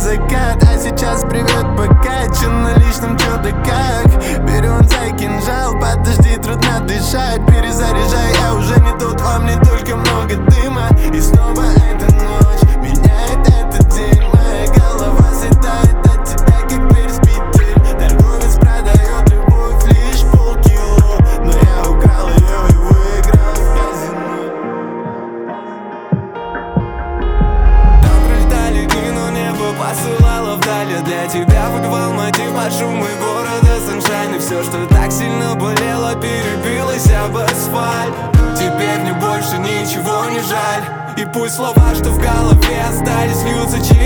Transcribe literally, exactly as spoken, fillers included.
закат. А сейчас привет, пока, че на личном, чё да как. Берёнцай, кинжал, подожди, трудно дышать. Перезаряжай, я уже не тот, во мне только много дыма. И снова эта ночь меняет этот день. Моя голова седает от тебя, как перспектив. Торговец продает любовь лишь полкило, но я украл ее и выиграл в казино. Там пролетали дни, но небо посылало вдали. Для тебя выбивал мотив под шумы города Саншайн. И все, что так сильно болело, перебилось об асфальт. Теперь мне больше ничего не жаль. И пусть слова, что в голове остались, льются через